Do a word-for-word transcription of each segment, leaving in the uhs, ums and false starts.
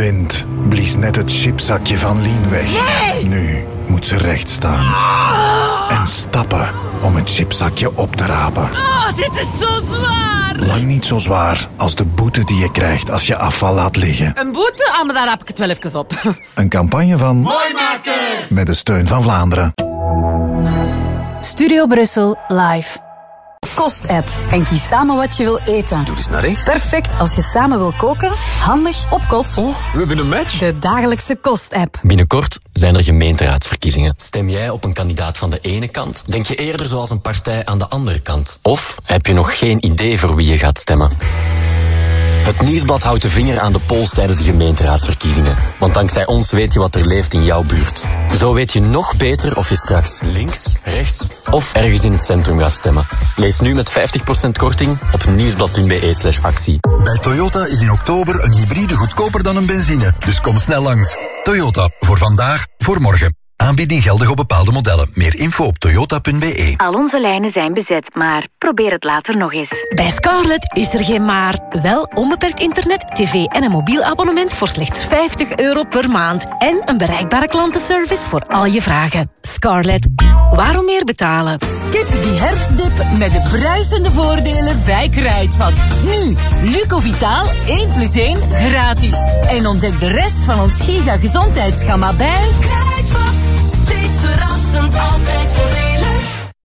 wind blies net het chipzakje van Lien weg. Nee! Nu moet ze recht staan. Ah! En stappen om het chipzakje op te rapen. Oh, dit is zo zwaar! Lang niet zo zwaar als de boete die je krijgt als je afval laat liggen. Een boete? Ah, maar daar rap ik het wel even op. Een campagne van... Mooimakers! Met de steun van Vlaanderen. Studio Brussel live. Kost-app en kies samen wat je wil eten. Doe eens naar rechts. Perfect als je samen wil koken. Handig op kot. Oh, we hebben een match. De dagelijkse Kost-app. Binnenkort zijn er gemeenteraadsverkiezingen. Stem jij op een kandidaat van de ene kant? Denk je eerder zoals een partij aan de andere kant? Of heb je nog geen idee voor wie je gaat stemmen? Het Nieuwsblad houdt de vinger aan de pols tijdens de gemeenteraadsverkiezingen. Want dankzij ons weet je wat er leeft in jouw buurt. Zo weet je nog beter of je straks links, rechts of ergens in het centrum gaat stemmen. Lees nu met vijftig procent korting op nieuwsblad punt be slash actie. Bij Toyota is in oktober een hybride goedkoper dan een benzine. Dus kom snel langs. Toyota, voor vandaag, voor morgen. Aanbieding geldig op bepaalde modellen. Meer info op toyota punt be. Al onze lijnen zijn bezet, maar probeer het later nog eens. Bij Scarlet is er geen maar. Wel onbeperkt internet, tv en een mobiel abonnement voor slechts vijftig euro per maand. En een bereikbare klantenservice voor al je vragen. Scarlet, waarom meer betalen? Skip die herfstdip met de bruisende voordelen bij Kruidvat. Nu, Lucovitaal één plus één gratis. En ontdek de rest van ons giga gezondheidsgamma bij Kruidvat. Steeds verrassend, altijd voordelig.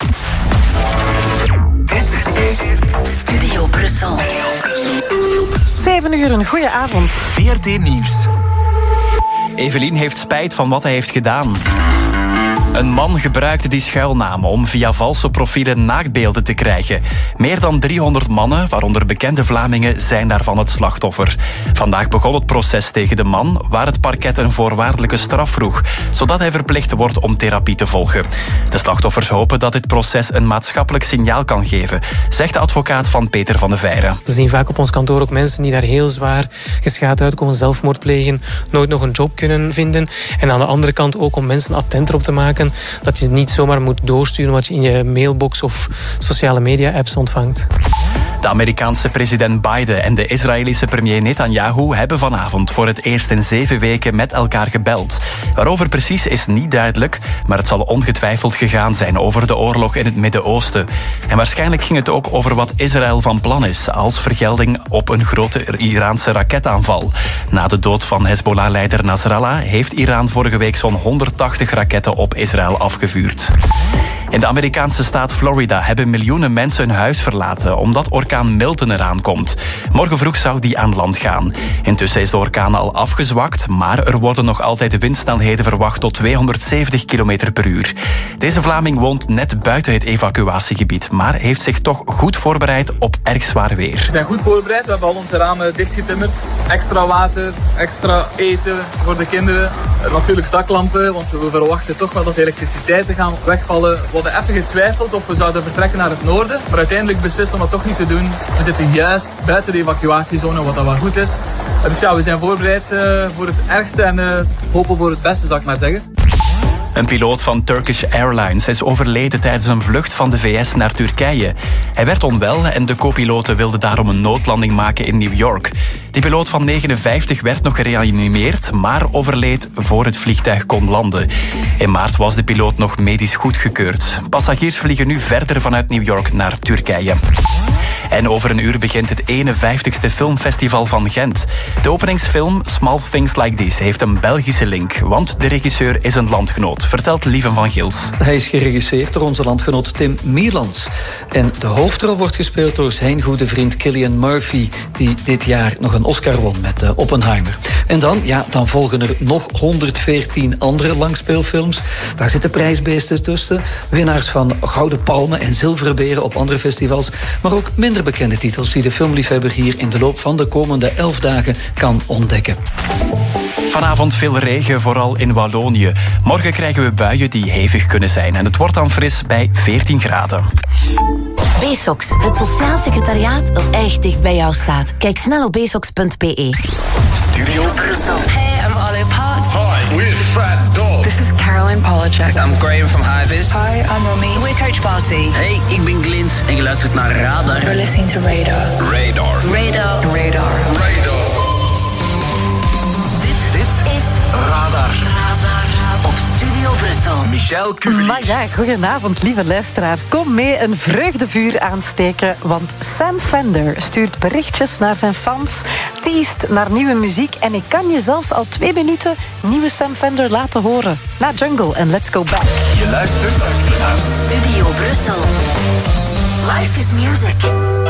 Dit is Studio Brussel. Zeven uur, een goeie avond. V R T Nieuws. Evelien heeft spijt van wat hij heeft gedaan. Een man gebruikte die schuilnaam om via valse profielen naaktbeelden te krijgen. Meer dan driehonderd mannen, waaronder bekende Vlamingen, zijn daarvan het slachtoffer. Vandaag begon het proces tegen de man, waar het parket een voorwaardelijke straf vroeg, zodat hij verplicht wordt om therapie te volgen. De slachtoffers hopen dat dit proces een maatschappelijk signaal kan geven, zegt de advocaat van Peter van de Veire. We zien vaak op ons kantoor ook mensen die daar heel zwaar geschaad uitkomen, zelfmoord plegen, nooit nog een job kunnen vinden. En aan de andere kant ook om mensen attenter op te maken dat je niet zomaar moet doorsturen wat je in je mailbox of sociale media-apps ontvangt. De Amerikaanse president Biden en de Israëlische premier Netanyahu hebben vanavond voor het eerst in zeven weken met elkaar gebeld. Waarover precies is niet duidelijk, maar het zal ongetwijfeld gegaan zijn over de oorlog in het Midden-Oosten. En waarschijnlijk ging het ook over wat Israël van plan is als vergelding op een grote Iraanse raketaanval. Na de dood van Hezbollah-leider Nasrallah heeft Iran vorige week zo'n honderdtachtig raketten op Israël afgevuurd. In de Amerikaanse staat Florida hebben miljoenen mensen hun huis verlaten omdat orkaan Milton eraan komt. Morgen vroeg zou die aan land gaan. Intussen is de orkaan al afgezwakt, maar er worden nog altijd windsnelheden verwacht tot tweehonderdzeventig kilometer per uur. Deze Vlaming woont net buiten het evacuatiegebied, maar heeft zich toch goed voorbereid op erg zwaar weer. We zijn goed voorbereid, we hebben al onze ramen dichtgetimmerd. Extra water, extra eten voor de kinderen. Natuurlijk zaklampen, want we verwachten toch wel dat de elektriciteiten gaan wegvallen. We hadden even getwijfeld of we zouden vertrekken naar het noorden, maar uiteindelijk beslist om dat toch niet te doen. We zitten juist buiten de evacuatiezone, wat dat wel goed is. Dus ja, we zijn voorbereid uh, voor het ergste en uh, hopen voor het beste, zou ik maar zeggen. Een piloot van Turkish Airlines is overleden tijdens een vlucht van de V S naar Turkije. Hij werd onwel en de co-piloten wilden daarom een noodlanding maken in New York. Die piloot van negenenvijftig werd nog gereanimeerd, maar overleed voor het vliegtuig kon landen. In maart was de piloot nog medisch goedgekeurd. Passagiers vliegen nu verder vanuit New York naar Turkije. En over een uur begint het eenenvijftigste filmfestival van Gent. De openingsfilm Small Things Like This heeft een Belgische link, want de regisseur is een landgenoot, vertelt Lieven van Gils. Hij is geregisseerd door onze landgenoot Tim Mierlands. En de hoofdrol wordt gespeeld door zijn goede vriend Cillian Murphy, die dit jaar nog een Oscar won met uh, Oppenheimer. En dan, ja, dan volgen er nog honderdveertien andere langspeelfilms. Daar zitten prijsbeesten tussen, winnaars van Gouden Palmen en Zilveren Beren op andere festivals, maar ook minder bekende titels die de filmliefhebber hier in de loop van de komende elf dagen kan ontdekken. Vanavond veel regen, vooral in Wallonië. Morgen krijgen we buien die hevig kunnen zijn en het wordt dan fris bij veertien graden. B-Sox, het sociaal secretariaat dat echt dicht bij jou staat. Kijk snel op b sox punt b e. Studio Brussel. Hey, I'm Ollie Parks. Hi, we're Fat Dog. This is Caroline Polachek. I'm Graham from Highvis. Hi, I'm Romy. We're Coach Party. Hey, ik ben Glint en je luistert naar Radar. You're listening to Radar. Radar. Radar. Radar. Radar. Brussel. Michel Cuvelier. Maar ja, goedenavond, lieve luisteraar. Kom mee een vreugdevuur aansteken, want Sam Fender stuurt berichtjes naar zijn fans, teast naar nieuwe muziek en ik kan je zelfs al twee minuten nieuwe Sam Fender laten horen. Na Jungle en Let's Go Back. Je luistert naar Studio Brussel. Life is music.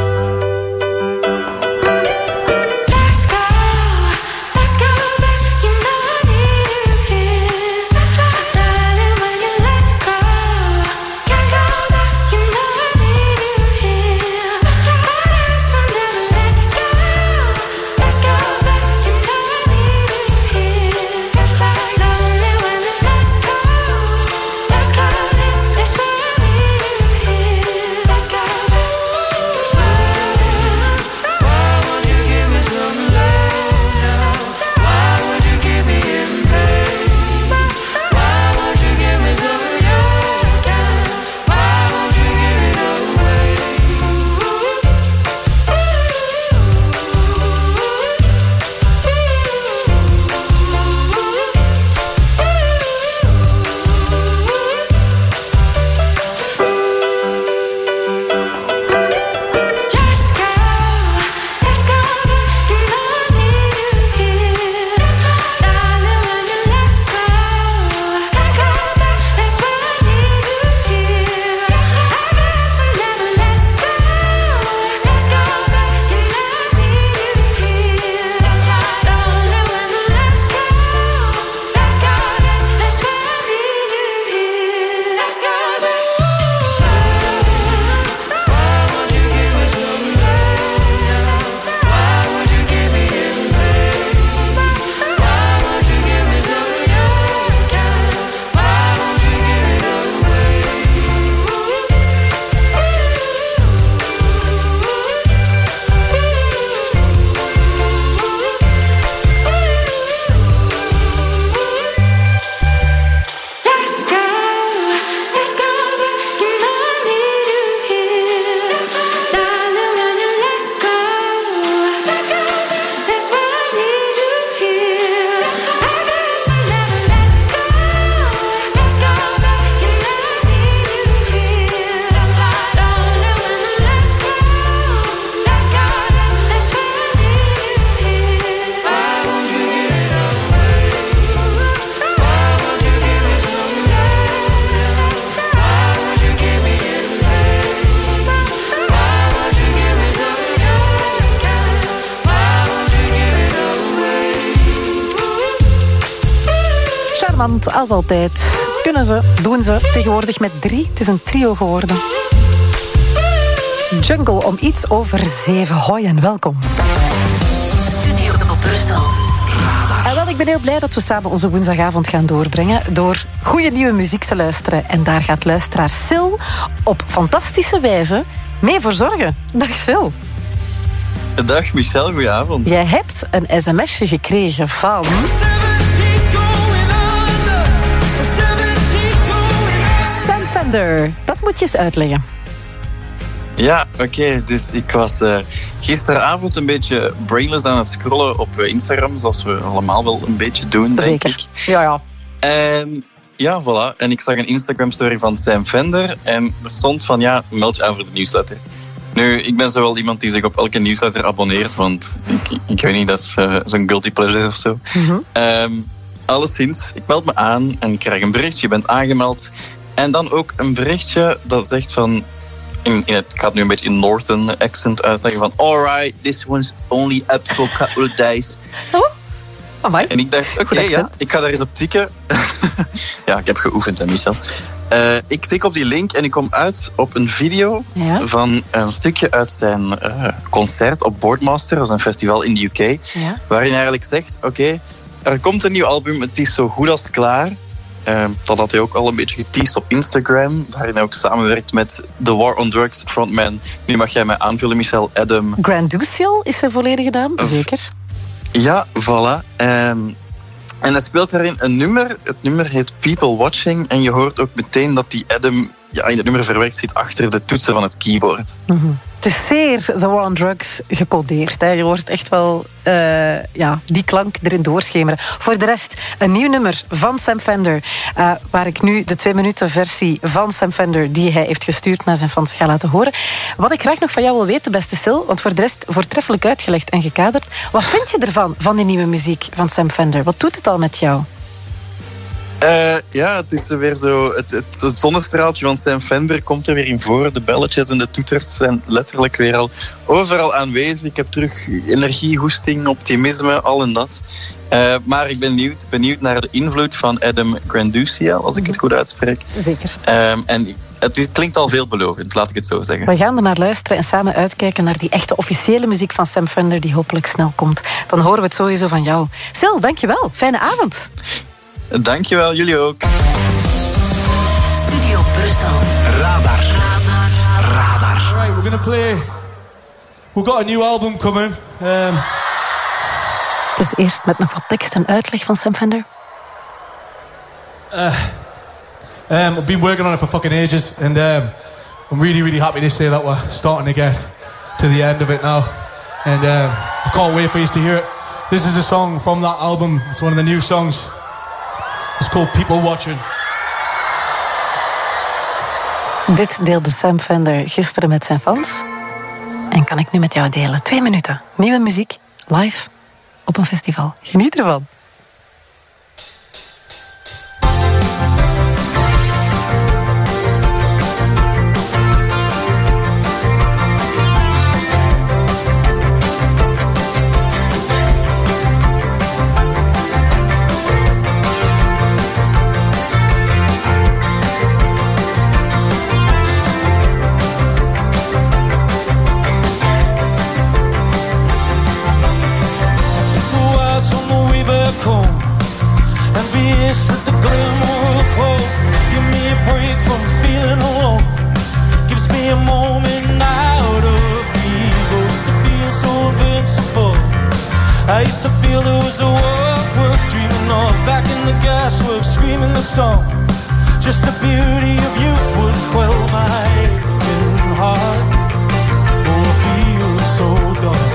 Als altijd. Kunnen ze, doen ze. Tegenwoordig met drie. Het is een trio geworden. Jungle om iets over zeven. Hoi en welkom. Studio Brussel. En wel, ik ben heel blij dat we samen onze woensdagavond gaan doorbrengen door goede nieuwe muziek te luisteren. En daar gaat luisteraar Sil op fantastische wijze mee voor zorgen. Dag Sil. Dag Michel, goedenavond. Jij hebt een sms'je gekregen van... Dat moet je eens uitleggen. Ja, oké. Okay. Dus ik was uh, gisteravond een beetje brainless aan het scrollen op Instagram, zoals we allemaal wel een beetje doen, denk Zeker. ik. Ja, ja. En ja, voilà. En ik zag een Instagram-story van Sam Fender en er stond van, ja, meld je aan voor de nieuwsletter. Nu, ik ben zo wel iemand die zich op elke nieuwsletter abonneert, want ik, ik weet niet, dat is uh, zo'n guilty pleasure of zo. Mm-hmm. Um, alleszins, ik meld me aan en ik krijg een berichtje, je bent aangemeld. En dan ook een berichtje dat zegt van... In, in het, ik ga het nu een beetje in Northern accent uitleggen van... Alright, this one's only up for a couple of days. Oh, amai. En ik dacht, oké, okay, ja, ik ga daar eens op tikken. Ja, ik heb geoefend, hè, Michel. Uh, ik tik op die link en ik kom uit op een video... Ja? van een stukje uit zijn uh, concert op Boardmaster. Dat is een festival in de U K. Ja? Waarin hij eigenlijk zegt... Oké, okay, er komt een nieuw album, het is zo goed als klaar... Uh, dat had hij ook al een beetje geteased op Instagram, waarin hij ook samenwerkt met The War on Drugs frontman. Nu mag jij mij aanvullen, Michel, Adam. Grand Duciel is zijn volledige naam, uh, zeker? Ja, voilà. Um, en hij speelt daarin een nummer. Het nummer heet People Watching. En je hoort ook meteen dat die Adam ja, in het nummer verwerkt zit achter de toetsen van het keyboard. Mm-hmm. Het is zeer The War on Drugs gecodeerd. Hè. Je hoort echt wel uh, ja, die klank erin doorschemeren. Voor de rest, een nieuw nummer van Sam Fender. Uh, waar ik nu de twee minuten versie van Sam Fender die hij heeft gestuurd naar zijn fans ga laten horen. Wat ik graag nog van jou wil weten, beste Sil, want voor de rest voortreffelijk uitgelegd en gekaderd. Wat vind je ervan, van die nieuwe muziek van Sam Fender? Wat doet het al met jou? Uh, ja, het is weer zo. Het, het, het zonnestraaltje van Sam Fender komt er weer in voor. De belletjes en de toeters zijn letterlijk weer al overal aanwezig. Ik heb terug energie, goesting, optimisme, al en dat. Uh, maar ik ben benieuwd, benieuwd naar de invloed van Adam Granducia, als ik het goed uitspreek. Zeker. Um, en het is, klinkt al veelbelovend, laat ik het zo zeggen. We gaan er naar luisteren en samen uitkijken naar die echte officiële muziek van Sam Fender die hopelijk snel komt. Dan horen we het sowieso van jou. Sil, dankjewel. Fijne avond. Dankjewel, jullie ook. Studio Brussel. Radar. Radar. Radar. Alright, we're gonna play. We've got a new album coming. Um... Dus eerst met nog wat tekst en uitleg van Sam Fender. Uh, um, I've been working on it for fucking ages, and um, I'm really, really happy to say that we're starting to get to the end of it now. And um, I can't wait for you to hear it. This is a song from that album. It's one of the new songs. It's called People Watching. Dit deelde Sam Fender gisteren met zijn fans. En kan ik nu met jou delen. Twee minuten. Nieuwe muziek. Live. Op een festival. Geniet ervan. At the glimmer of hope, give me a break from feeling alone. Gives me a moment out of ego. Used to feel so invincible. I used to feel there was a world worth dreaming of. Back in the gasworks, screaming the song. Just the beauty of youth would quell my aching heart. Oh, I feel so dark.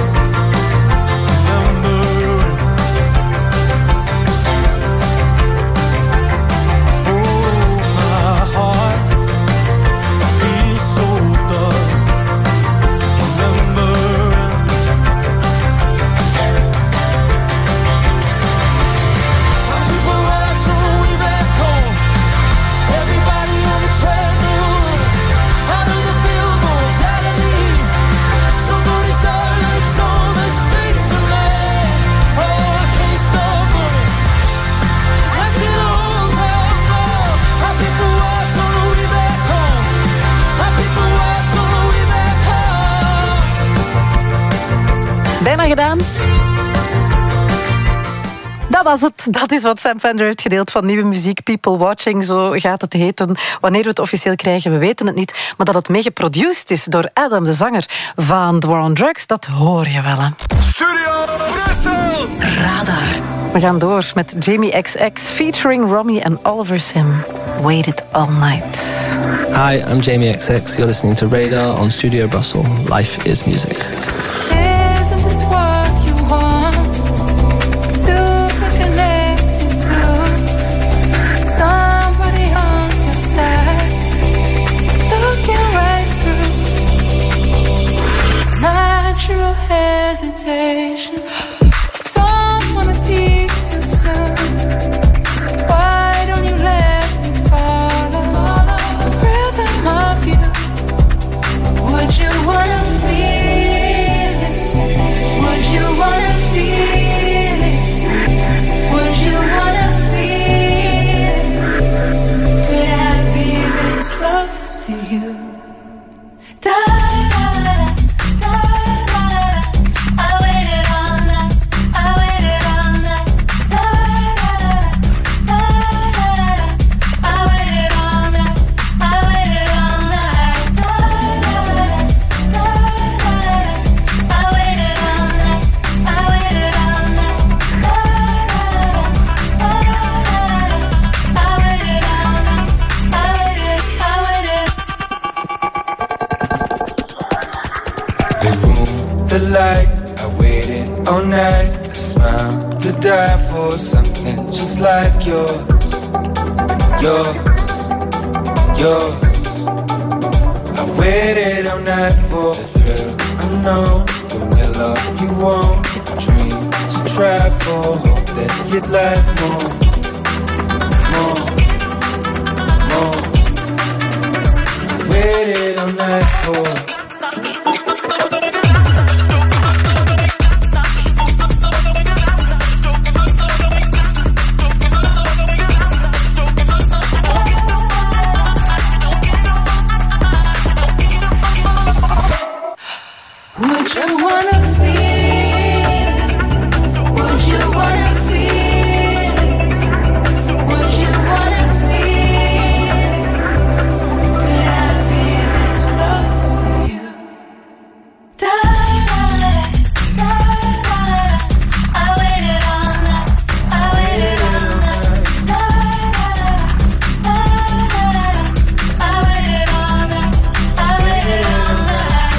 Bijna gedaan. Dat was het. Dat is wat Sam Fender heeft gedeeld van nieuwe muziek. People Watching, zo gaat het heten. Wanneer we het officieel krijgen, we weten het niet. Maar dat het meegeproduced is door Adam, de zanger van The War on Drugs, dat hoor je wel. Hè. Studio Brussel. Radar. We gaan door met Jamie X X featuring Romy en Oliver Sim. Waited All Night. Hi, I'm Jamie X X. You're listening to Radar on Studio Brussel. Life is music. Isn't this what you want? To be connected to somebody on your side, looking right through natural hesitation. Don't wanna peek too soon. Why don't you let me follow the rhythm of you? Would you wanna feel it? Would you wanna feel it? Would you wanna feel it? Could I be this close to you? Da, da, da, da, da, da. I waited all night. something just like yours. Yours, yours. I waited all night for the thrill. I know the will of you won't dream to travel. Hope that you'd like more, more, more. Waited all night for. Would you wanna feel it? Would you wanna feel it? Would you wanna feel it? Could I be this close to you? Da da da da da. I waited all night. I waited all night. Da da da da da. I waited all night. I waited all night.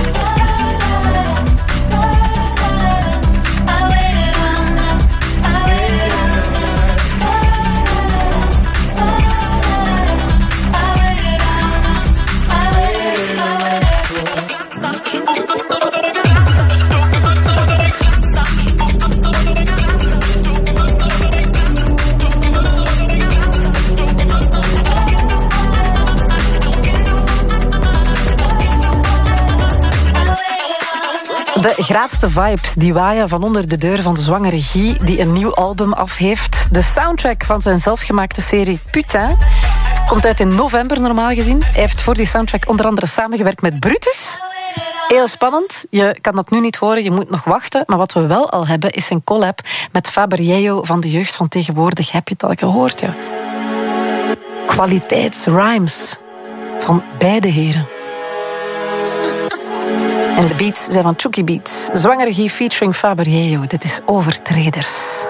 De graafste vibes die waaien van onder de deur van de zwangere Guy, die een nieuw album af heeft. De soundtrack van zijn zelfgemaakte serie Putain komt uit in november normaal gezien. Hij heeft voor die soundtrack onder andere samengewerkt met Brutus. Heel spannend. Je kan dat nu niet horen, je moet nog wachten. Maar wat we wel al hebben is een collab met Faber Yeo van de jeugd van tegenwoordig. Heb je het al gehoord? Ja. Kwaliteitsrhymes van beide heren. En de beats zijn van Chucky Beats. Zwangere Guy featuring Faber Yeo. Dit is Overtreders.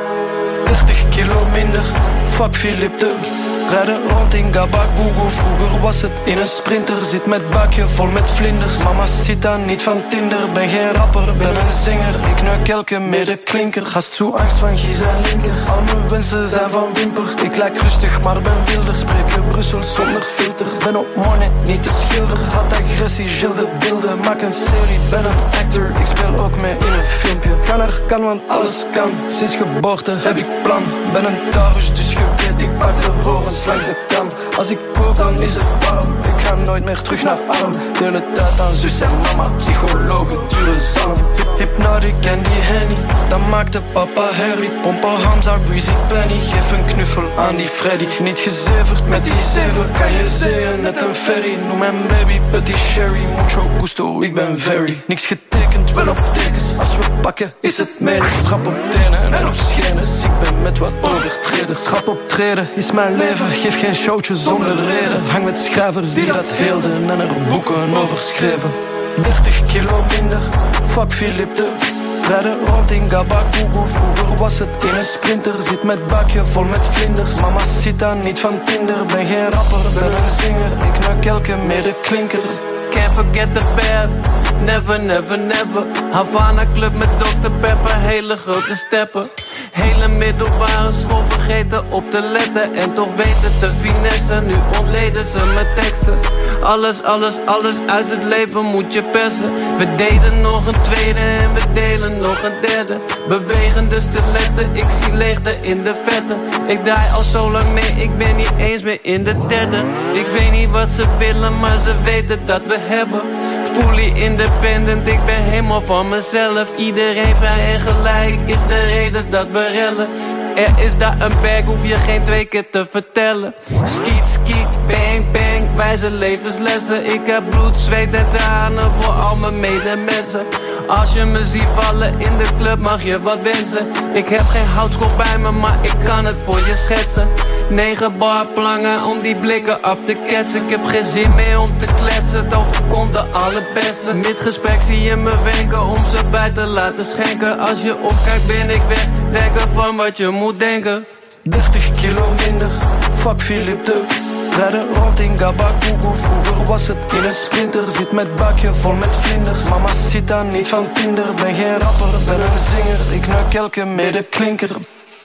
dertig kilo minder, fuck Philip de. Rijden rond in Gabagogo. Vroeger was het in een sprinter. Zit met bakje vol met vlinders. Mama zit daar niet van Tinder. Ben geen rapper, ben een zinger. Ik neuk elke medeklinker. Gast zo angst van Gies en linker. Al mijn wensen zijn van Wimper. Ik lijk rustig, maar ben wilder. Spreken Brussel zonder filter. Ben op money, niet de schilder. Had agressie, gilde beelden. Maak een serie, ben een actor. Ik speel ook mee in een filmpje. Kan er kan, want alles kan. Sinds geboorte heb ik plan. Ben een Taurus, dus je weet, ik pak de horens langs de kam. Als ik kook, dan is het warm. Ik ga nooit meer terug naar arm. De hele tijd aan zus en mama. Psychologen, dure zalm. Hypnotic en die Henny. Dan maakte papa Harry. Pompen Hamza, Breezy Penny. Geef een knuffel aan die Freddy. Niet gezeverd met die zeven. Kan je zeeën, net een ferry. Noem mijn baby Petit Sherry. Mucho gusto, ik ben very. Niks getekend, wel op tekens. Als we pakken, is het menen. Strap op tenen en op schenen. Ik ben met wat overtreders. Schrap optreden is mijn leven. Geef geen showtje zonder reden. Hang met schrijvers die dat heelden en er boeken over schreven. dertig kilo minder, fuck Philip de. Rijden rond in Gabagogo. Vroeger was het in een sprinter. Zit met bakje vol met vlinders. Mama zit daar niet van Tinder. Ben geen rapper, ben een zinger. Ik neuk elke medeklinker. Can't forget the bad. Never, never, never. Havana Club met dokter Pepper. Hele grote steppen. Hele middelbare school vergeten op te letten. En toch weten te finessen. Nu ontleden ze mijn teksten. Alles, alles, alles uit het leven moet je persen. We deden nog een tweede en we delen nog een derde. Bewegende stiletten, ik zie leegte in de vette. Ik draai al zo lang mee, ik ben niet eens meer in de derde. Ik weet niet wat ze willen, maar ze weten dat we hebben. Fully independent, ik ben helemaal van mezelf. Iedereen vrij en gelijk is de reden dat we rellen. Er is daar een bag, hoef je geen twee keer te vertellen. Skiet, skiet, bang, bang, wijze levenslessen. Ik heb bloed, zweet en tranen voor al mijn medemensen. Als je me ziet vallen in de club mag je wat wensen. Ik heb geen houtskool bij me, maar ik kan het voor je schetsen. Negen bar plangen om die blikken af te ketsen. Ik heb geen zin meer om te kletsen, het overkomt de allerbeste. Mid-gesprek zie je me wenken om ze bij te laten schenken. Als je opkijkt ben ik weg, denken van wat je moet denken. dertig kilo minder, fuck Philip de. Rijden rond in Gabagogo. Vroeger was het in een sprinter. Zit met bakje vol met vlinders. Mama zit daar niet van Tinder. Ben geen rapper, ben een zinger. Ik neuk elke medeklinker.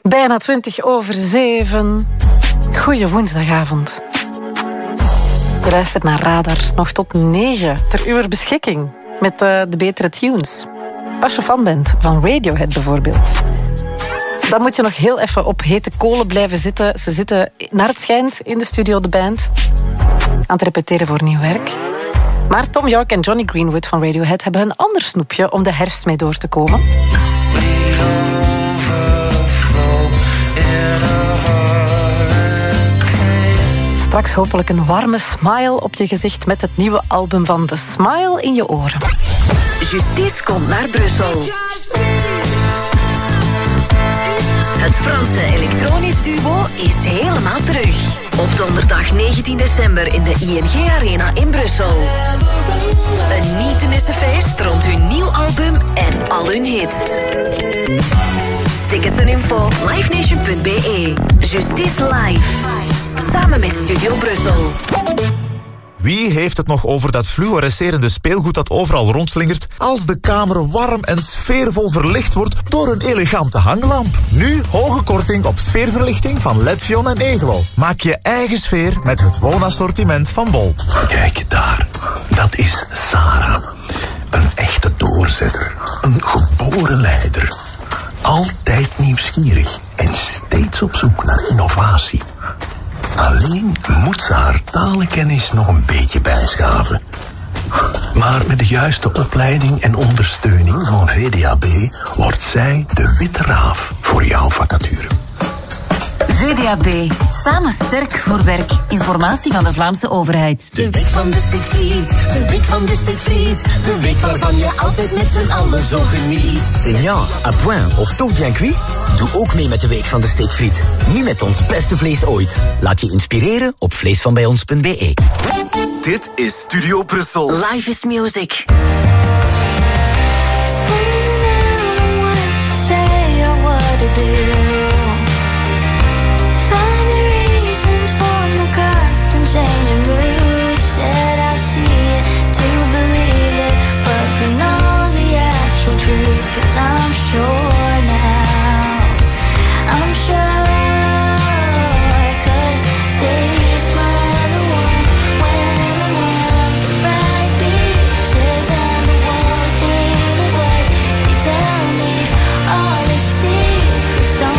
Bijna twintig over zeven. Goeie woensdagavond. Je luistert naar Radar, nog tot negen ter uw beschikking. Met uh, de betere tunes. Als je fan bent van Radiohead bijvoorbeeld. Dan moet je nog heel even op hete kolen blijven zitten. Ze zitten naar het schijnt in de studio, de band. Aan het repeteren voor nieuw werk. Maar Tom York en Johnny Greenwood van Radiohead hebben een ander snoepje om de herfst mee door te komen. Straks hopelijk een warme smile op je gezicht met het nieuwe album van The Smile in je oren. Justice komt naar Brussel. Het Franse elektronisch duo is helemaal terug. Op donderdag negentien december in de I N G Arena in Brussel. Een niet te missen feest rond hun nieuw album en al hun hits. Tickets en info livenation punt b e. Justice Live. Samen met Studio Brussel. Wie heeft het nog over dat fluorescerende speelgoed dat overal rondslingert als de kamer warm en sfeervol verlicht wordt door een elegante hanglamp? Nu hoge korting op sfeerverlichting van Ledvion en Egewol. Maak je eigen sfeer met het woonassortiment van Bol. Kijk daar, dat is Sarah. Een echte doorzetter, een geboren leider. Altijd nieuwsgierig en steeds op zoek naar innovatie. Alleen moet ze haar talenkennis nog een beetje bijschaven. Maar met de juiste opleiding en ondersteuning van V D A B wordt zij de witte raaf voor jouw vacature. V D A B. Samen sterk voor werk. Informatie van de Vlaamse overheid. De week van de stikvriet. De week van de stikvriet. De week waarvan je altijd met z'n allen zo geniet. Seigneur, à point of toch bien cuit? Doe ook mee met de week van de steekfriet. Nu met ons beste vlees ooit. Laat je inspireren op vleesvanbijons punt b e. Dit is Studio Brussel. Live is music. Changing moves, said I see it to believe it, but who knows the actual truth? 'Cause I'm sure now, I'm sure, 'cause days were the one when I'm on the right beaches and the walls painted white. They tell me all the secrets don't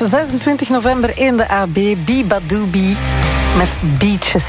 zesentwintig november in de A B. Biba Doobie met Beaches.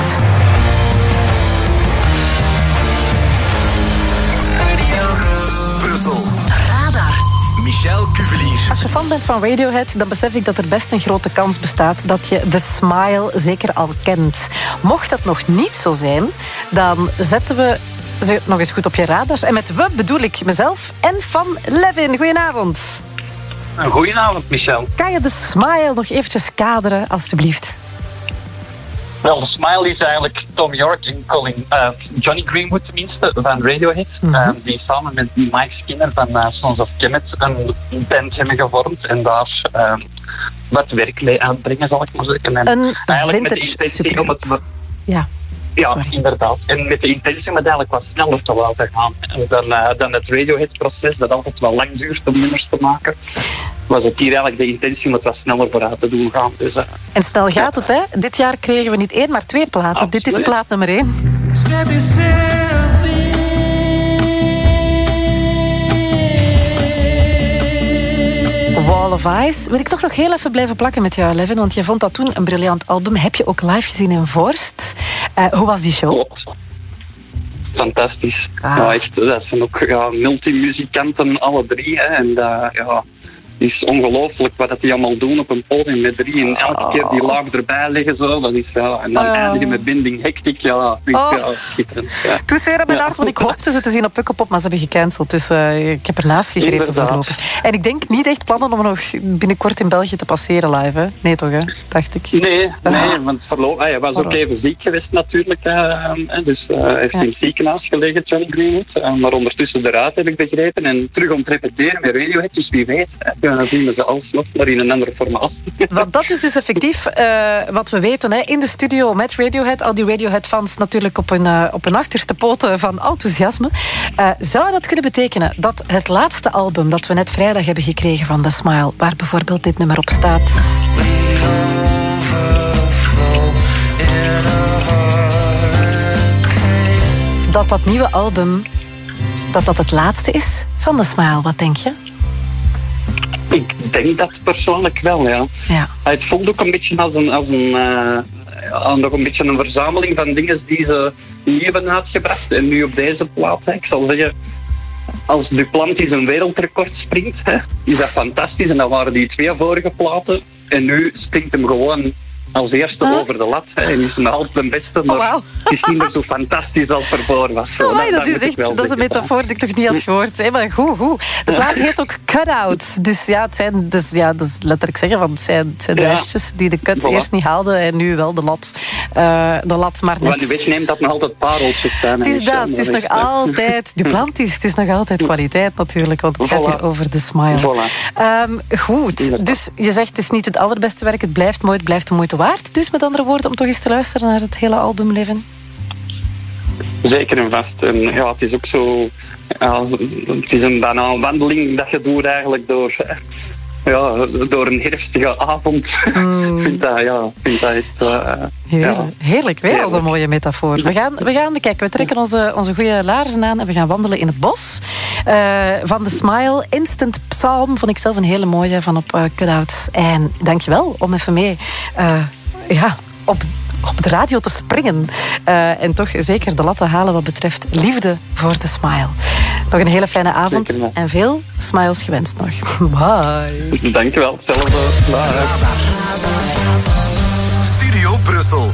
Brussel. Radar. Michel Cuvelier. Als je fan bent van Radiohead, dan besef ik dat er best een grote kans bestaat dat je The Smile zeker al kent. Mocht dat nog niet zo zijn, dan zetten we ze nog eens goed op je radars. En met we bedoel ik mezelf en Van Levin. Goedenavond. Goedenavond, Michel. Kan je The Smile nog eventjes kaderen, alstublieft? Wel, The Smile is eigenlijk Tom York en Colin, uh, Johnny Greenwood tenminste, van Radiohead. Mm-hmm. uh, die samen met Mike Skinner van uh, Sons of Kemet een band hebben gevormd. En daar uh, wat werk mee aanbrengen, zal ik maar zeggen. En een eigenlijk vintage met de intentie om het... Ja. Ja, Sorry. inderdaad. En met de intentie om het eigenlijk wat sneller te laten gaan. En dan, uh, dan het Radiohead-proces, dat altijd wel lang duurt om nummers te maken, was het hier eigenlijk de intentie om het wat sneller vooruit te doen gaan. Dus, uh, en snel gaat het, hè? Dit jaar kregen we niet één, maar twee platen. Absoluut. Dit is plaat nummer één. Strap yourself in. Wall of Ice. Wil ik toch nog heel even blijven plakken met jou, Levin, want je vond dat toen een briljant album. Heb je ook live gezien in Vorst? Uh, hoe was die show? Oh, fantastisch. Ah. Ja, echt, dat zijn ook ja, multimuzikanten, alle drie. Hè, en uh, ja, het is ongelooflijk wat die allemaal doen op een podium met drie. En elke keer die laag erbij leggen, zo, dat is, ja, en dan oh. eindigen met Binding Hectic. Ja, is, oh. ja schitterend. Ja. Toen zeer aan mijn hart, want ik hoopte ze te zien op Pukkelpop, maar ze hebben gecanceld. Dus uh, ik heb ernaast gegrepen Inderdaad. voorlopig. En ik denk niet echt plannen om nog binnenkort in België te passeren live, hè? Nee toch, hè? Dacht ik. Nee, nee want verlo- hij was ook even ziek geweest natuurlijk. Uh, dus uh, hij heeft ja. in het ziekenhuis gelegen, Johnny Greenwood. Uh, maar ondertussen eruit, heb ik begrepen. En terug om te repeteren met Radiohead, dus wie weet. Uh, dan zien we ze alsnog, maar in een andere formaat. Want dat is dus effectief uh, wat we weten, hè? In de studio met Radiohead. Al die Radiohead-fans natuurlijk op hun, uh, op hun achterste poten van enthousiasme. Uh, zou dat kunnen betekenen dat het laatste album dat we net vrijdag hebben gekregen van The Smile, waar bijvoorbeeld dit nummer op staat, dat dat nieuwe album, dat dat het laatste is van The Smile? Wat denk je? Ik denk dat persoonlijk wel, ja. ja. Het voelt ook een beetje als een, als een, uh, nog een beetje een verzameling van dingen die ze niet hebben uitgebracht. En nu op deze plaat, hè, ik zal zeggen, als Duplantis een wereldrecord springt, hè, is dat fantastisch. En dat waren die twee vorige platen. En nu springt hem gewoon als eerste huh? over de lat. Hè, en is nog altijd de beste, maar oh, wow. het is niet meer zo fantastisch als ervoor was. Zo, oh, dat, dat, is echt, dat is een metafoor die ik toch niet had gehoord. Hè? Maar goed, goed. De plaat heet ook Cut-Out. Dus ja, het zijn, dus, ja, dat is letterlijk zeggen, want het zijn, het zijn ja. lijstjes die de cut voilà. eerst niet haalden en nu wel de lat, uh, de lat maar net. Maar nu wegneemt dat nog altijd pareltjes zijn. Het is dat, het is nog altijd Duplantis, het is nog altijd kwaliteit natuurlijk, want het voilà. gaat hier over The Smile. Voilà. Um, goed, dus je zegt het is niet het allerbeste werk, het blijft mooi, het blijft de moeite waard. Dus met andere woorden, om toch eens te luisteren naar het hele album, Levin? Zeker en vast. En ja, het is ook zo... Ja, het is een bijna wandeling dat je doet eigenlijk door... Ja, door een herfstige avond. Mm. Ik vind dat, ja, vind dat echt... Uh, heerlijk, ja. heerlijk, weer als een mooie metafoor. We gaan, we gaan kijk, we trekken onze, onze goede laarzen aan en we gaan wandelen in het bos. Uh, van The Smile, Instant Psalm, vond ik zelf een hele mooie van op uh, Cutouts. En dankjewel om even mee... Uh, ja, op, op de radio te springen. Uh, en toch zeker de lat te halen wat betreft liefde voor The Smile. Nog een hele fijne avond zeker, en veel smiles gewenst nog. Bye. Dankjewel, hetzelfde. Bye. Studio Brussel.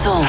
Brussel.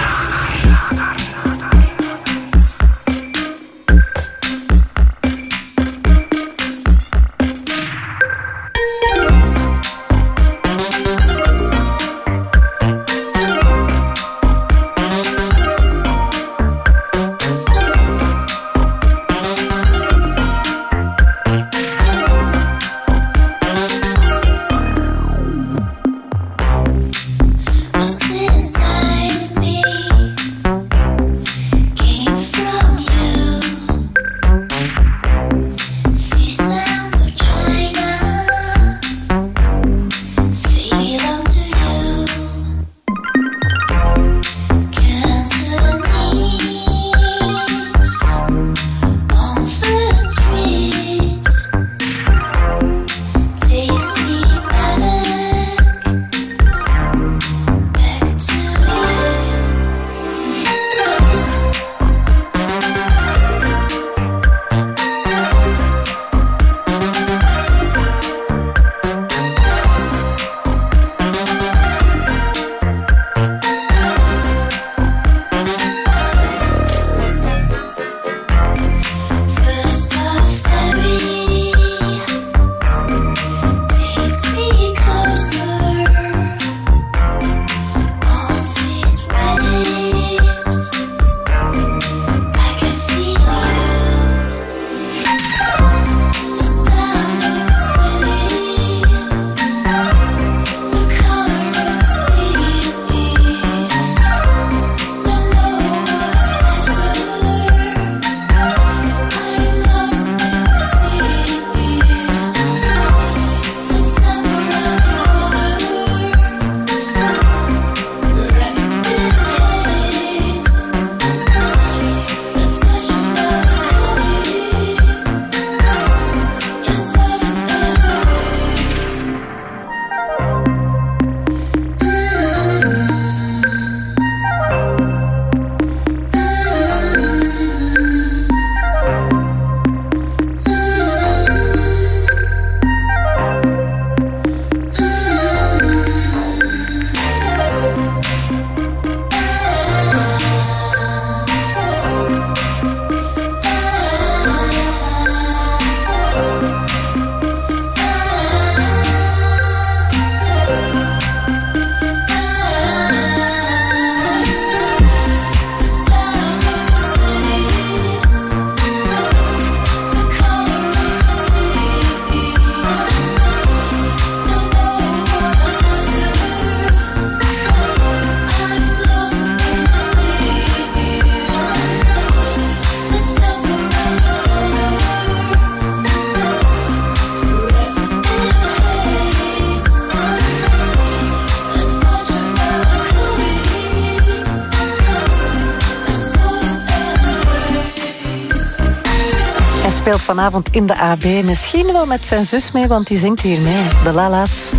Speelt vanavond in de A B. Misschien wel met zijn zus mee, want die zingt hier mee. De Lala's.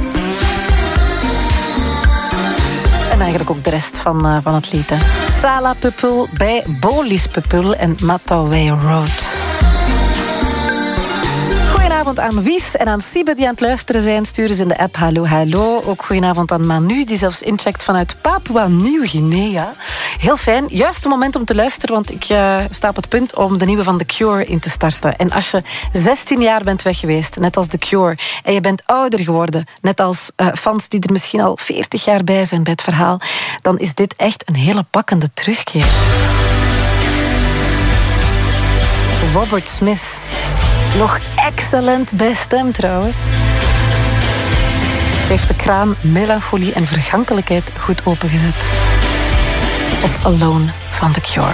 En eigenlijk ook de rest van, uh, van het lied. Hè. Sala Pupul bij Bolis Pupul en Mataway Road. Goedenavond aan Wies en aan Siebe die aan het luisteren zijn. Sturen ze in de app Hallo Hallo. Ook goedenavond aan Manu die zelfs incheckt vanuit Papua Nieuw-Guinea. Heel fijn. Juiste moment om te luisteren, want ik uh, sta op het punt om de nieuwe van The Cure in te starten. En als je zestien jaar bent weg geweest, net als The Cure, en je bent ouder geworden, net als uh, fans die er misschien al veertig jaar bij zijn bij het verhaal, dan is dit echt een hele pakkende terugkeer. Robert Smith. Nog excellent bij stem trouwens. Heeft de kraan melancholie en vergankelijkheid goed opengezet. Op Alone van The Cure.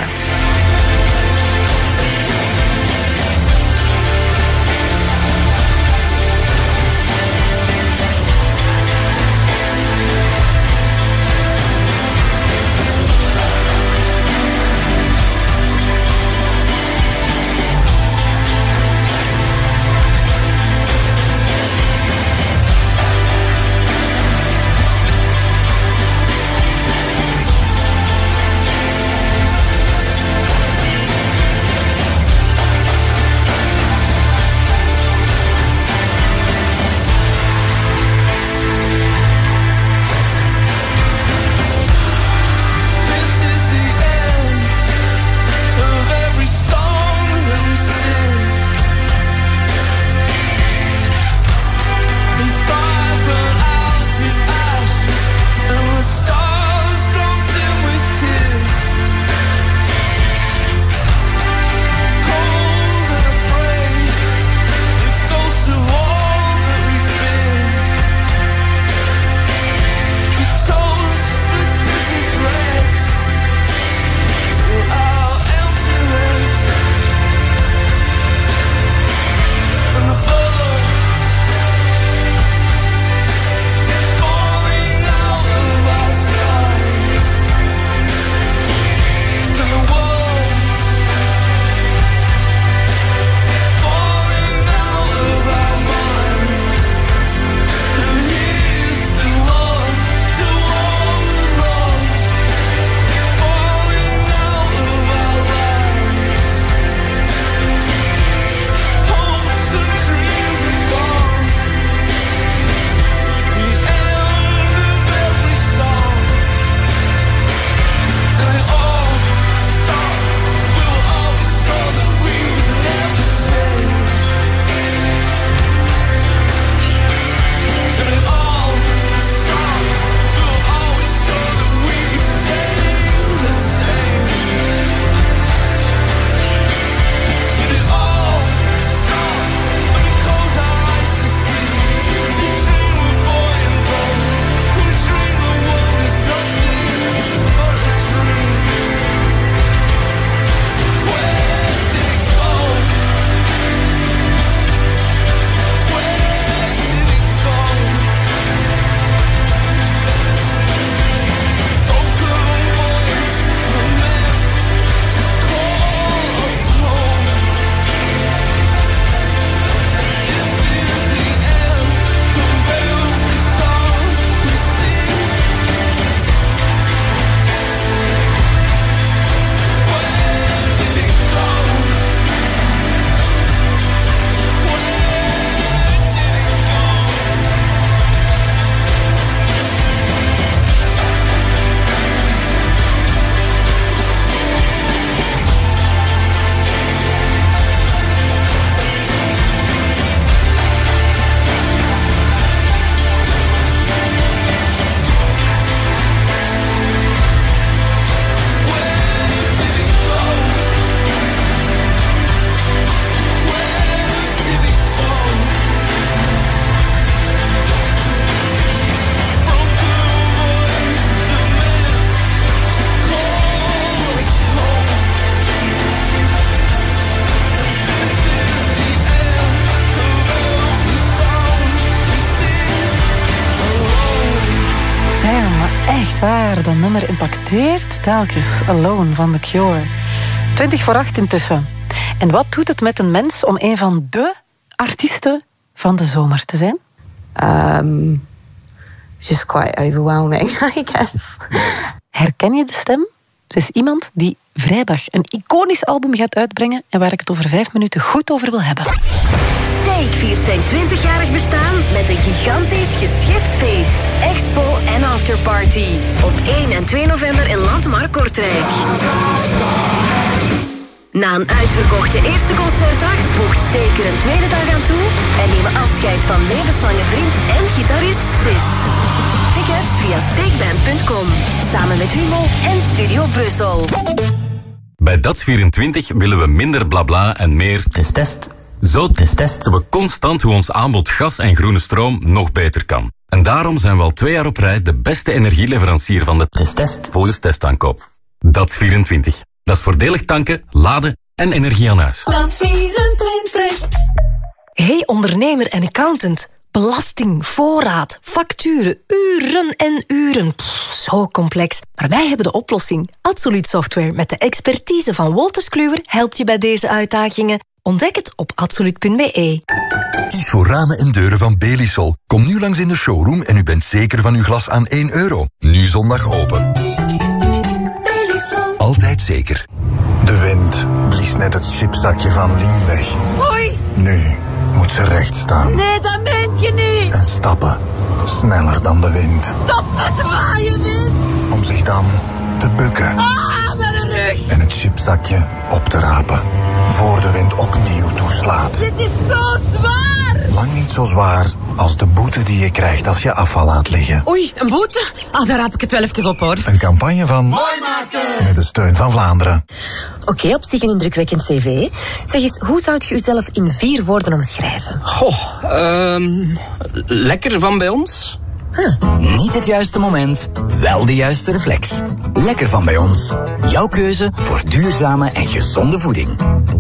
waar, dat nummer impacteert telkens. Alone van The Cure. twintig voor acht intussen. En wat doet het met een mens om een van de artiesten van de zomer te zijn? Um, just quite overwhelming, I guess. Herken je de stem? Het is iemand die vrijdag een iconisch album gaat uitbrengen en waar ik het over vijf minuten goed over wil hebben. Steak viert zijn twintigjarig bestaan met een gigantisch geschift feest. Expo en afterparty. Op één en twee november in Landmark Kortrijk. Na een uitverkochte eerste concertdag voegt Steak er een tweede dag aan toe en nemen afscheid van levenslange vriend en gitarist Sis. Tickets via steakband punt com. Samen met Humo en Studio Brussel. Bij D A T S vierentwintig willen we minder blabla en meer test test. Zo testen we constant hoe ons aanbod gas en groene stroom nog beter kan. En daarom zijn we al twee jaar op rij de beste energieleverancier van de test test volgens testaankoop. D A T S vierentwintig. Dat is voordelig tanken, laden en energie aan huis. D A T S vierentwintig. Hey ondernemer en accountant. Belasting, voorraad, facturen, uren en uren. Pff, zo complex. Maar wij hebben de oplossing. Absolute Software met de expertise van Wolters Kluwer helpt je bij deze uitdagingen. Ontdek het op absolute punt b e. Kies voor ramen en deuren van Belisol. Kom nu langs in de showroom en u bent zeker van uw glas aan één euro. Nu zondag open. Belisol. Altijd zeker. De wind blies net het chipzakje van Lien weg. Hoi! Nu moet ze recht staan. Nee, dat meent je niet! En stappen. Sneller dan de wind. Stop met waaien, wind! Om zich dan te bukken. Ah, mijn rug! En het chipzakje op te rapen. Voor de wind opnieuw toeslaat. Dit is zo zwaar! Lang niet zo zwaar als de boete die je krijgt als je afval laat liggen. Oei, een boete? Ah, daar raap ik het wel even op, hoor. Een campagne van... Mooi maken! Met de steun van Vlaanderen. Oké, okay, op zich een indrukwekkend cv. Zeg eens, hoe zou je jezelf in vier woorden omschrijven? Goh, um, lekker van bij ons. Huh. Niet het juiste moment, wel de juiste reflex. Lekker van bij ons. Jouw keuze voor duurzame en gezonde voeding.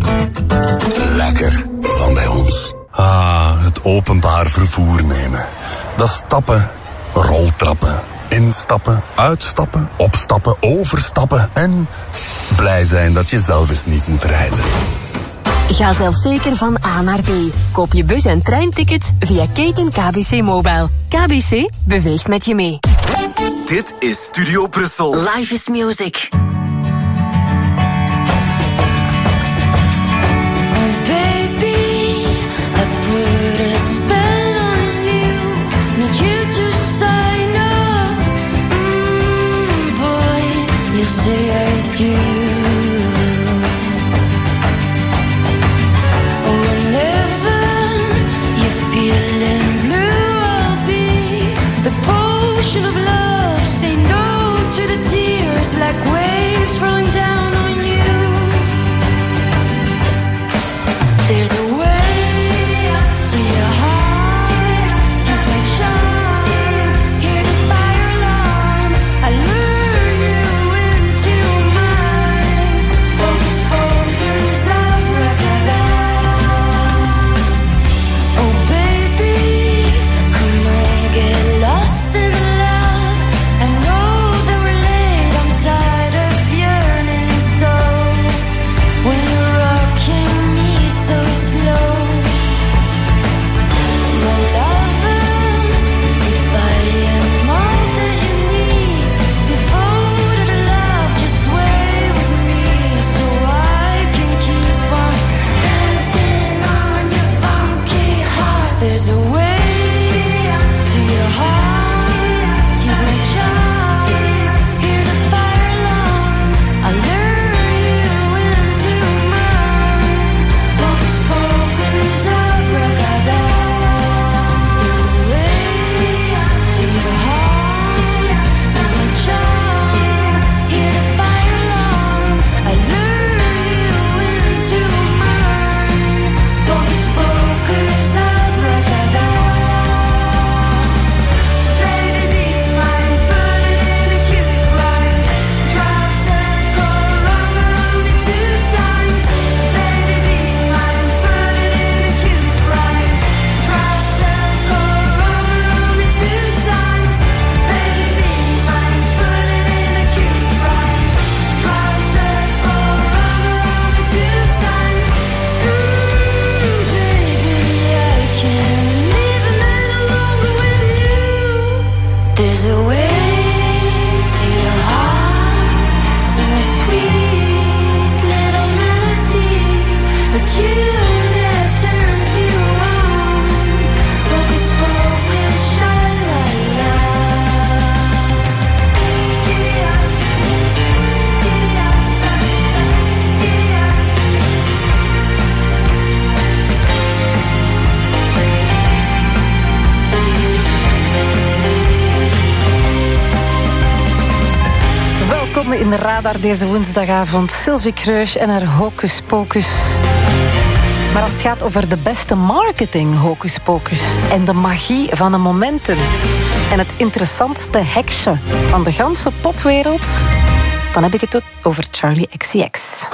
Lekker van bij ons. Ah, het openbaar vervoer nemen. Dat is stappen, roltrappen, instappen, uitstappen, opstappen, overstappen en blij zijn dat je zelf eens niet moet rijden. Ga zelfzeker van A naar B. Koop je bus- en treintickets via Keten K B C Mobile. K B C beweegt met je mee. Dit is Studio Brussel. Life is music. Say I do. Whenever you're feeling blue, I'll be the potion of love. Say no to the tears like waves. binnengekomen in de radar deze woensdagavond. Sylvie Kreusch en haar Hocus Pocus. Maar als het gaat over de beste marketing Hocus Pocus en de magie van een momentum en het interessantste heksje van de ganse popwereld, dan heb ik het over Charli X C X.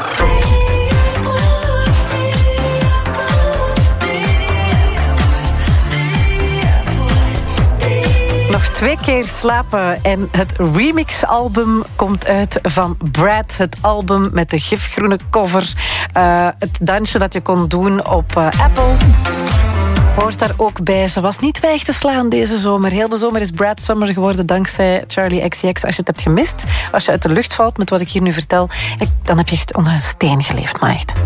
Nog twee keer slapen en het remix-album komt uit van Brad. Het album met de gifgroene cover. Uh, het dansje dat je kon doen op uh, Apple hoort daar ook bij. Ze was niet weg te slaan deze zomer. Heel de zomer is Brad Summer geworden dankzij Charli X C X. Als je het hebt gemist, als je uit de lucht valt met wat ik hier nu vertel, dan heb je echt onder een steen geleefd, maar echt.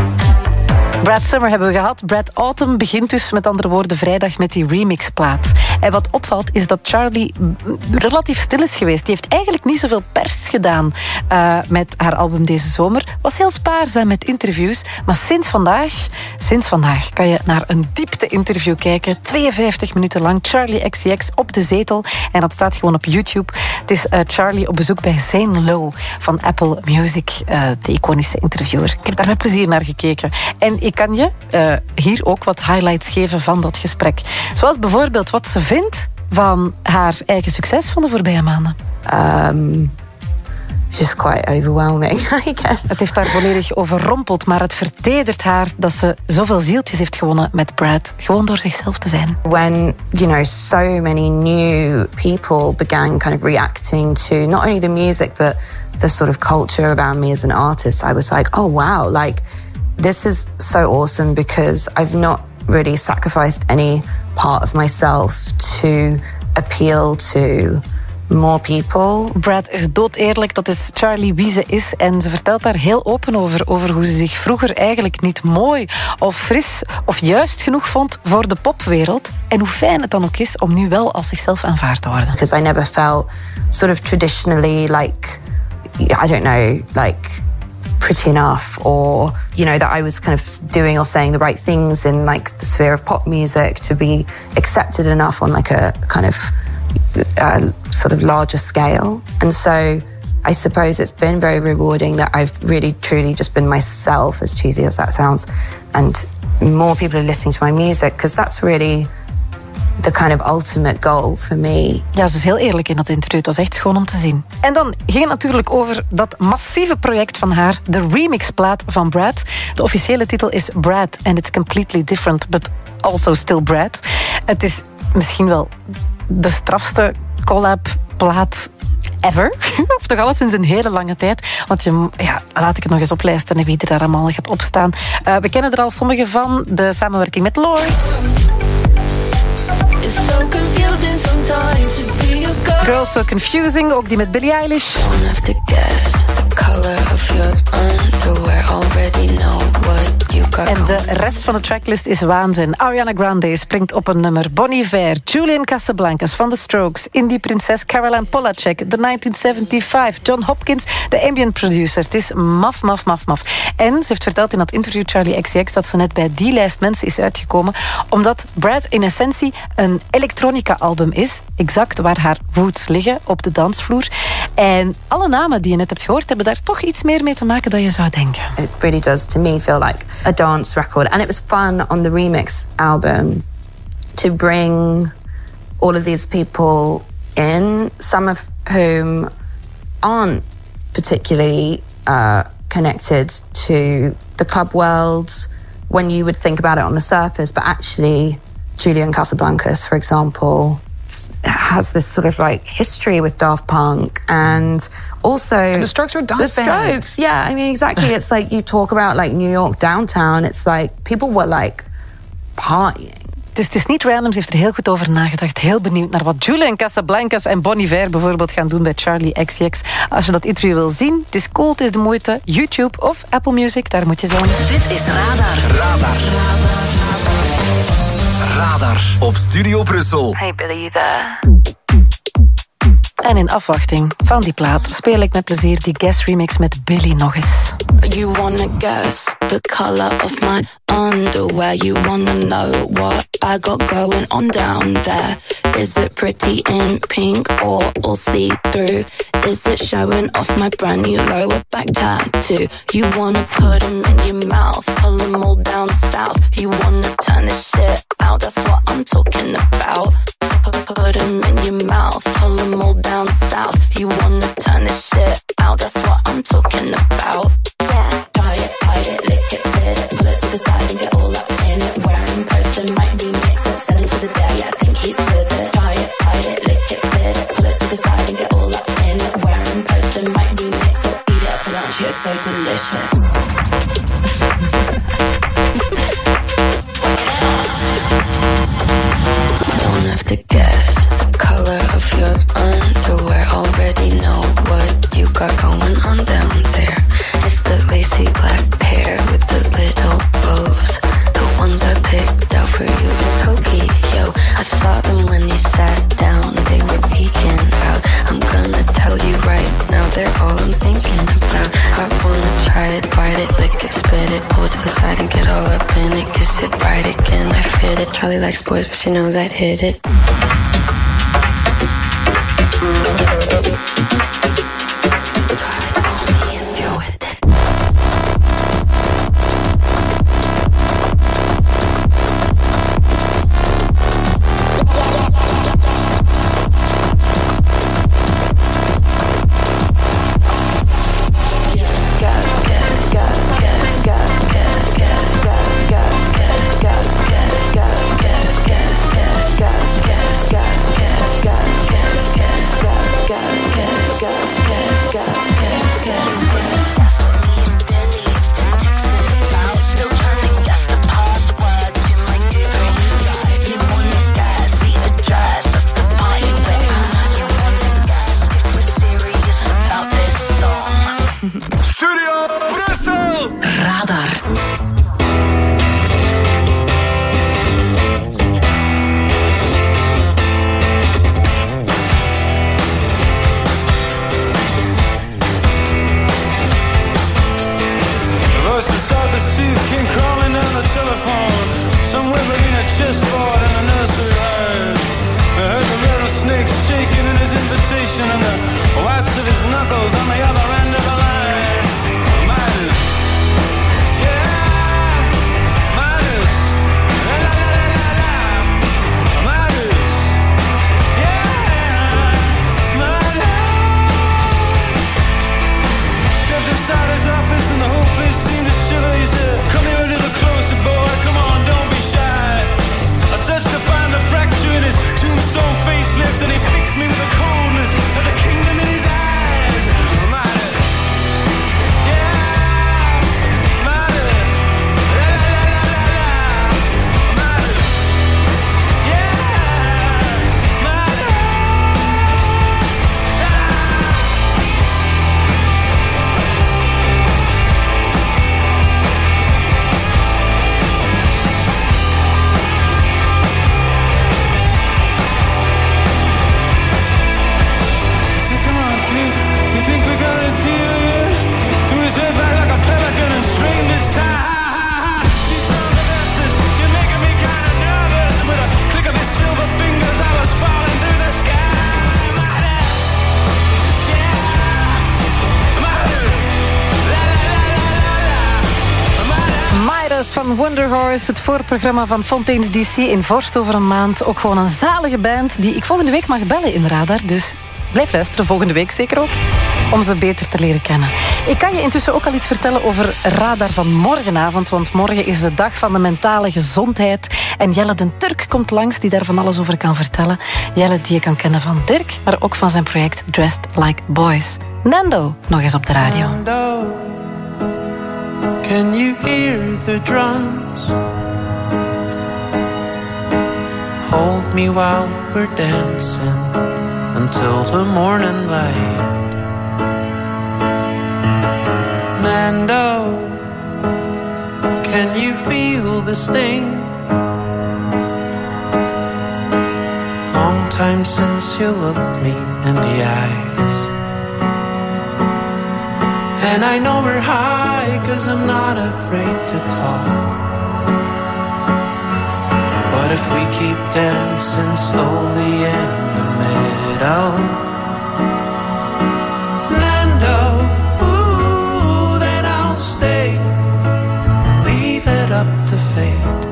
Brad Summer hebben we gehad. Brad Autumn begint dus met andere woorden vrijdag met die remixplaat. En wat opvalt is dat Charli relatief stil is geweest. Die heeft eigenlijk niet zoveel pers gedaan uh, met haar album deze zomer. Was heel spaarzaam met interviews. Maar sinds vandaag, sinds vandaag kan je naar een diepte-interview kijken. tweeënvijftig minuten lang. Charli X C X op de zetel. En dat staat gewoon op YouTube. Het is uh, Charli op bezoek bij Zane Lowe van Apple Music. Uh, de iconische interviewer. Ik heb daar met plezier naar gekeken. En ik kan je uh, hier ook wat highlights geven van dat gesprek. Zoals bijvoorbeeld wat ze vindt van haar eigen succes van de voorbije maanden. Um, just quite overwhelming, I guess. Het heeft haar volledig overrompeld, maar het vertedert haar dat ze zoveel zieltjes heeft gewonnen met Brad. Gewoon door zichzelf te zijn. When, you know, so many new people began kind of reacting to not only the music, but the sort of culture around me as an artist, I was like, oh wow, like, this is so awesome because I've not really sacrificed any part of myself to appeal to more people. Brad is doodeerlijk, dat is Charli wie ze is. En ze vertelt daar heel open over, over hoe ze zich vroeger eigenlijk niet mooi of fris of juist genoeg vond voor de popwereld. En hoe fijn het dan ook is om nu wel als zichzelf aanvaard te worden. Because I never felt sort of traditionally like, I don't know, like pretty enough, or you know, that I was kind of doing or saying the right things in like the sphere of pop music to be accepted enough on like a kind of uh, sort of larger scale. And so I suppose it's been very rewarding that I've really truly just been myself, as cheesy as that sounds, and more people are listening to my music, because that's really the kind of ultimate goal for me. Ja, ze is heel eerlijk in dat interview. Het was echt gewoon om te zien. En dan ging het natuurlijk over dat massieve project van haar, de remixplaat van Brad. De officiële titel is Brad and it's completely different, but also still Brad. Het is misschien wel de strafste collab-plaat ever. Of toch al sinds een hele lange tijd. Want je, ja, laat ik het nog eens oplijsten en wie er daar allemaal gaat opstaan. Uh, we kennen er al sommige van. De samenwerking met Lorde. Girl So Confusing, ook die met Billie Eilish. En de rest van de tracklist is waanzin. Ariana Grande springt op een nummer. Bon Iver, Julian Casablancas van The Strokes, Indie Prinses Caroline Polachek, The negentien zevenenzeventig, John Hopkins, de ambient producer. Het is maf, maf, maf, maf. En ze heeft verteld in dat interview Charli X C X dat ze net bij die lijst mensen is uitgekomen, omdat Brad in essentie een elektronica-album is, exact waar haar roots liggen, op de dansvloer. En alle namen die je net hebt gehoord hebben daar toch iets meer mee te maken dan je zou denken. It really does to me feel like a dance record, and it was fun on the remix album to bring all of these people in, some of whom aren't particularly uh, connected to the club world when you would think about it on the surface, but actually Julian Casablancas, for example, has this sort of like history with Daft Punk, and also and the Strokes are a dance the band. Strokes, yeah. I mean, exactly. It's like you talk about like New York downtown. It's like people were like partying. Dus het is niet random, ze heeft er heel goed over nagedacht. Heel benieuwd naar wat Julian Casablancas en Bon Iver bijvoorbeeld gaan doen bij Charli X C X. Als je dat interview wil zien, het is cool, het is de moeite. YouTube of Apple Music, daar moet je zijn. Dit is Radar. Radar. Radar op Studio Brussel. Hey Billy, you there? En in afwachting van die plaat speel ik met plezier die guest remix met Billy nog eens. You wanna guess the color of my underwear. You wanna know what I got going on down there. Is it pretty in pink or all see-through? Is it showing off my brand new lower back tattoo? You wanna put them in your mouth, pull them all down south. You wanna turn this shit out, that's what I'm talking about. Put them in your mouth, pull them all down south. You wanna turn this shit out, that's what I'm talking about. Yeah, try it, bite it, lick it, spit it, pull it to the side and get all up in it. Wearing person might remix it, send him to the day, I think he's with it. Try it, bite it, lick it, spit it, pull it to the side and get all up in it. Wearing person might remix it, eat it for lunch, it's so delicious. Don't have to guess the color of your underwear. Already know what you got going on down there. It's the lacy black pair with the little bows. The ones I picked out for you in Tokyo. I saw them when you sat down. They were peeking out. I'm gonna tell you right now, they're all I'm thinking about. I wanna try it, bite it, lick it, spit it, pull it to the side and get all up in it. Kiss it right again, I fit it. Charlie likes boys, but she knows I'd hit it. Van Wonder Horse, het voorprogramma van Fontaine's D C in Vorst over een maand. Ook gewoon een zalige band die ik volgende week mag bellen in Radar. Dus blijf luisteren, volgende week zeker ook, om ze beter te leren kennen. Ik kan je intussen ook al iets vertellen over Radar van morgenavond, want morgen is de dag van de mentale gezondheid. En Jelle den Turk komt langs, die daar van alles over kan vertellen. Jelle die je kan kennen van Dirk, maar ook van zijn project Dressed Like Boys. Nando, nog eens op de radio. Nando, can you hear the drums? Hold me while we're dancing until the morning light. Nando, can you feel the sting? Long time since you looked me in the eyes. And I know we're high, cause I'm not afraid to talk. But if we keep dancing slowly in the middle, Nando, ooh, then I'll stay and leave it up to fate.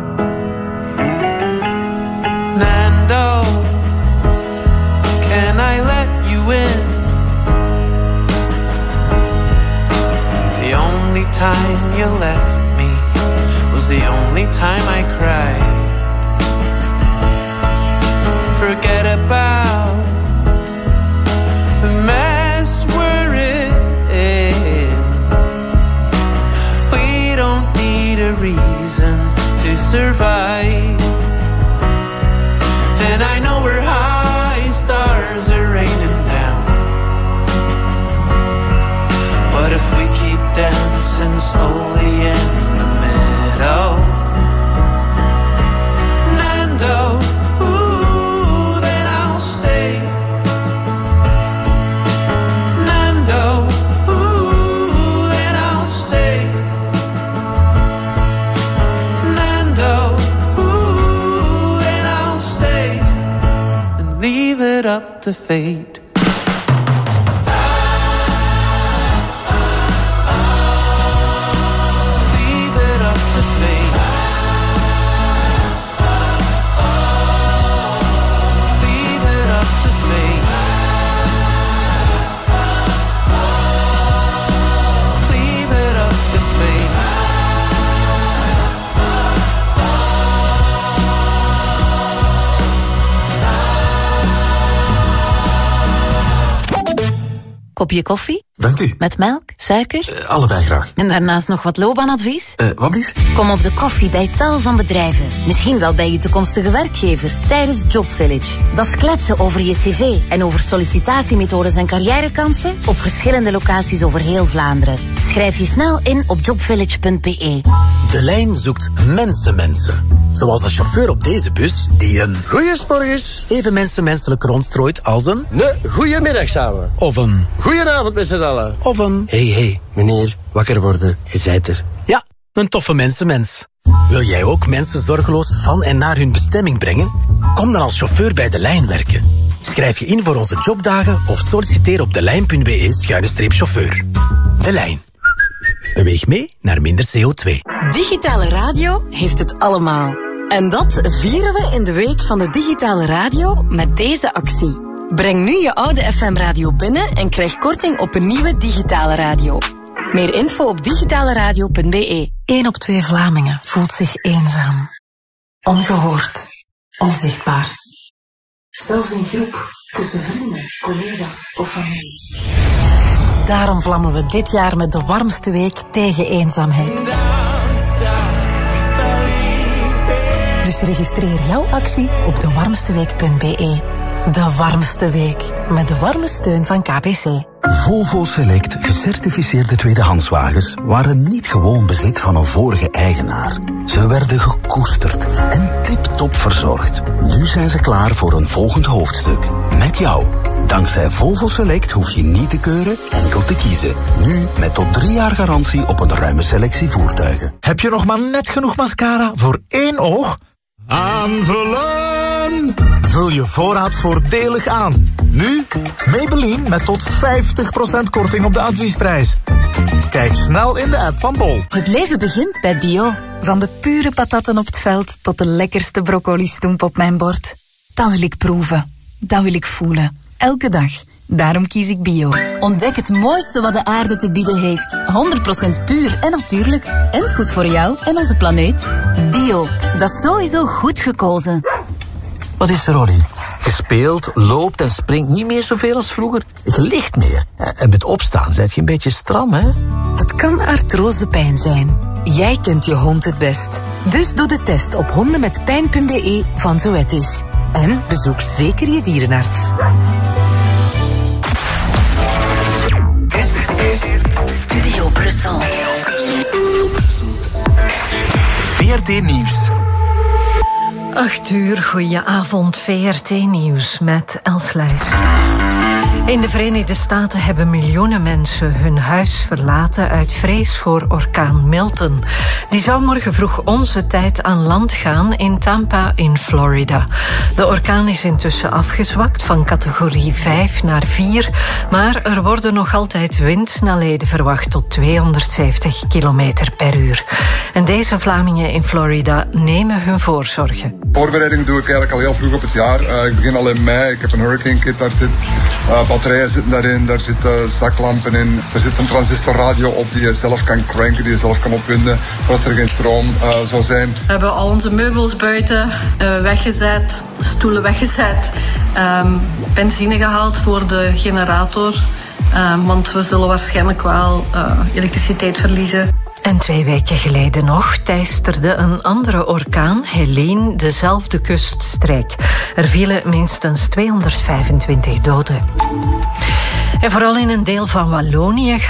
Nando, can I let you in? The only time you left me was the only time I cried. Forget about the mess we're in. We don't need a reason to survive. And I know we're high, stars are raining down. But if we keep dancing slowly in the middle, Nando, ooh, then I'll stay. Nando, ooh, then I'll stay. Nando, ooh, then I'll stay and leave it up to fate. Kopje koffie? Dank u. Met melk, suiker? Uh, allebei graag. En daarnaast nog wat loopbaanadvies? Uh, wat lief? Kom op de koffie bij tal van bedrijven. Misschien wel bij je toekomstige werkgever. Tijdens Job Village. Dat is kletsen over je cv en over sollicitatiemethodes en carrièrekansen op verschillende locaties over heel Vlaanderen. Schrijf je snel in op jobvillage punt b e. De lijn zoekt mensenmensen. Zoals de chauffeur op deze bus die een... Goeiemorgens. Even mensenmenselijk rondstrooit als een... Ne, goeiemiddag samen. Of een... Goedenavond met z'n allen. Of een... Hey, hey, meneer, wakker worden, je zijt er. Ja, een toffe mensenmens. Wil jij ook mensen zorgeloos van en naar hun bestemming brengen? Kom dan als chauffeur bij De Lijn werken. Schrijf je in voor onze jobdagen of solliciteer op delijn punt b e schuine streep chauffeur. De Lijn. Beweeg mee naar minder C O twee. Digitale radio heeft het allemaal. En dat vieren we in de week van de digitale radio met deze actie. Breng nu je oude F M-radio binnen en krijg korting op een nieuwe digitale radio. Meer info op digitaleradio punt b e. Eén op twee Vlamingen voelt zich eenzaam. Ongehoord. Onzichtbaar. Zelfs in groep, tussen vrienden, collega's of familie. Daarom vlammen we dit jaar met de warmste week tegen eenzaamheid. Dus registreer jouw actie op de warmste week punt b e. De warmste week, met de warme steun van K B C. Volvo Select gecertificeerde tweedehandswagens waren niet gewoon bezit van een vorige eigenaar. Ze werden gekoesterd en tip-top verzorgd. Nu zijn ze klaar voor een volgend hoofdstuk. Met jou. Dankzij Volvo Select hoef je niet te keuren, enkel te kiezen. Nu met tot drie jaar garantie op een ruime selectie voertuigen. Heb je nog maar net genoeg mascara voor één oog? Aanvullen! Vul je voorraad voordelig aan. Nu Maybelline met tot vijftig procent korting op de adviesprijs. Kijk snel in de app van Bol. Het leven begint bij Bio. Van de pure patatten op het veld tot de lekkerste broccoli-stoemp op mijn bord. Dat wil ik proeven. Dat wil ik voelen. Elke dag. Daarom kies ik Bio. Ontdek het mooiste wat de aarde te bieden heeft. honderd procent puur en natuurlijk. En goed voor jou en onze planeet. Bio. Dat is sowieso goed gekozen. Wat is er, Ronnie? Je speelt, loopt en springt niet meer zoveel als vroeger. Je ligt meer. En met opstaan zit je een beetje stram, hè? Het kan artrosepijn zijn. Jij kent je hond het best. Dus doe de test op hondenmetpijn punt b e van Zoetis. En bezoek zeker je dierenarts. Dit is Studio Brussel. V R T Nieuws. Acht uur, goedenavond, V R T-nieuws met Els Leijs. In de Verenigde Staten hebben miljoenen mensen hun huis verlaten uit vrees voor orkaan Milton. Die zou morgen vroeg onze tijd aan land gaan in Tampa in Florida. De orkaan is intussen afgezwakt van categorie vijf naar vier, maar er worden nog altijd windsnelheden verwacht tot tweehonderdzeventig kilometer per uur. En deze Vlamingen in Florida nemen hun voorzorgen. Voorbereiding doe ik eigenlijk al heel vroeg op het jaar. Uh, ik begin al in mei. Ik heb een hurricane kit, daar zit uh, batterijen zitten daarin, daar zitten zaklampen in. Er zit een transistorradio op die je zelf kan cranken, die je zelf kan opwinden als er geen stroom uh, zou zijn. We hebben al onze meubels buiten uh, weggezet, stoelen weggezet, um, benzine gehaald voor de generator. Uh, want we zullen waarschijnlijk wel uh, elektriciteit verliezen. En twee weken geleden nog teisterde een andere orkaan, Helene, dezelfde kuststreek. Er vielen minstens tweehonderdvijfentwintig doden. En vooral in een deel van Wallonië